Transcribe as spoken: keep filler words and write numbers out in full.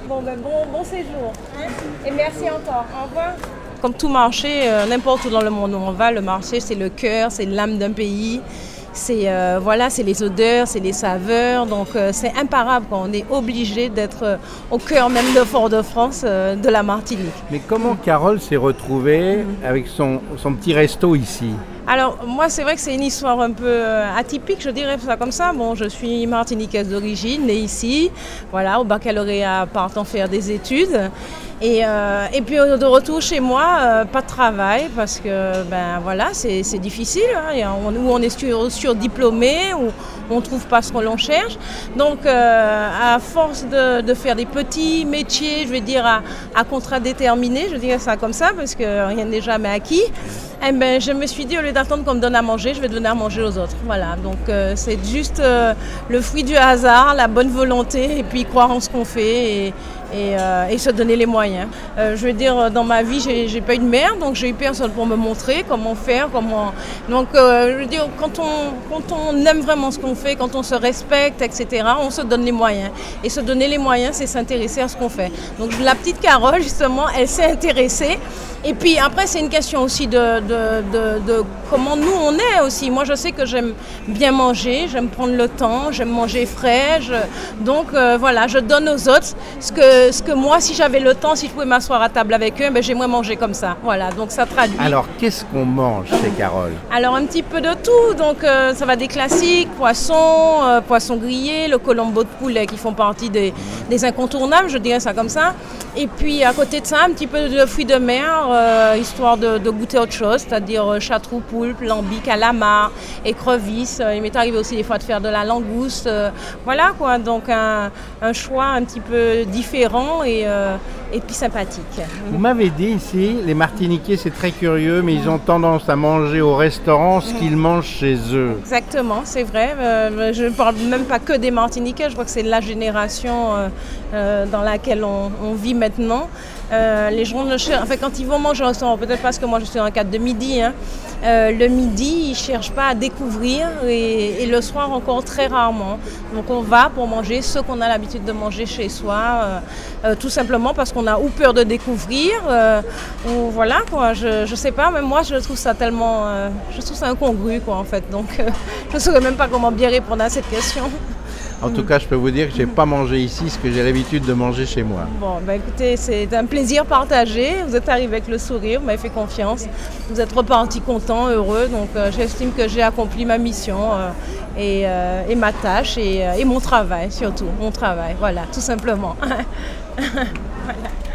Bon, ben, bon, bon séjour. Hein, et merci encore. Au revoir. Comme tout marché, euh, n'importe où dans le monde où on va, le marché, c'est le cœur, c'est l'âme d'un pays. C'est euh, voilà, c'est les odeurs, c'est les saveurs, donc euh, c'est imparable quand on est obligé d'être euh, au cœur même de Fort-de-France, euh, de la Martinique. Mais comment Carole s'est retrouvée mmh. avec son, son petit resto ici ? Alors moi c'est vrai que c'est une histoire un peu euh, atypique, je dirais ça comme ça. Bon, je suis martiniquaise d'origine, née ici, voilà, au baccalauréat partant faire des études. Et, euh, et puis de retour chez moi, euh, pas de travail parce que ben voilà, c'est, c'est difficile. Hein, et on, où on est sur, surdiplômé, où on ne trouve pas ce que l'on cherche. Donc euh, à force de, de faire des petits métiers, je vais dire à, à contrat déterminé, je dirais ça comme ça parce que rien n'est jamais acquis. Eh ben, je me suis dit, au lieu d'attendre qu'on me donne à manger, je vais donner à manger aux autres. Voilà, donc euh, c'est juste euh, le fruit du hasard, la bonne volonté et puis croire en ce qu'on fait et, et, euh, et se donner les moyens. Euh, je veux dire, dans ma vie, j'ai, j'ai pas eu de mère, donc j'ai eu personne pour me montrer comment faire, comment... Donc, euh, je veux dire, quand on, quand on aime vraiment ce qu'on fait, quand on se respecte, et cetera, on se donne les moyens. Et se donner les moyens, c'est s'intéresser à ce qu'on fait. Donc, la petite Carole, justement, elle s'est intéressée. Et puis après, c'est une question aussi de, de, de, de comment nous on est aussi. Moi, je sais que j'aime bien manger, j'aime prendre le temps, j'aime manger frais. Je, donc euh, voilà, je donne aux autres ce que, ce que moi, si j'avais le temps, si je pouvais m'asseoir à table avec eux, ben, j'aimerais manger comme ça. Voilà, donc ça traduit. Alors, qu'est-ce qu'on mange chez Carole ? Alors, un petit peu de tout. Donc, euh, ça va des classiques, poissons, euh, poissons grillés, le colombo de poulet qui font partie des, des incontournables, je dirais ça comme ça. Et puis, à côté de ça, un petit peu de fruits de mer. Euh, histoire de, de goûter autre chose, c'est-à-dire euh, chartreux, poulpe, lambic, calamar, écrevisses. Euh, il m'est arrivé aussi des fois de faire de la langouste. Euh, voilà quoi, donc un, un choix un petit peu différent et, euh, et puis sympathique. Vous m'avez dit ici, les Martiniquais c'est très curieux, mais ils ont tendance à manger au restaurant ce qu'ils mangent chez eux. Exactement, c'est vrai. Euh, je ne parle même pas que des Martiniquais, je crois que c'est la génération euh, euh, dans laquelle on, on vit maintenant. Euh, les gens ne cherchent, enfin quand ils vont manger au restaurant, peut-être parce que moi je suis dans le cadre de midi, hein, euh, le midi ils ne cherchent pas à découvrir et, et le soir encore très rarement. Donc on va pour manger ce qu'on a l'habitude de manger chez soi, euh, euh, tout simplement parce qu'on a ou peur de découvrir, euh, ou voilà quoi, je, je sais pas, même moi je trouve ça tellement, euh, je trouve ça incongru quoi en fait, donc euh, je ne saurais même pas comment bien répondre à cette question. En tout cas, je peux vous dire que je n'ai pas mangé ici ce que j'ai l'habitude de manger chez moi. Bon, bah écoutez, c'est un plaisir partagé. Vous êtes arrivé avec le sourire, vous m'avez fait confiance. Vous êtes reparti content, heureux. Donc, euh, j'estime que j'ai accompli ma mission euh, et, euh, et ma tâche et, euh, et mon travail, surtout. Mon travail, voilà, tout simplement. Voilà.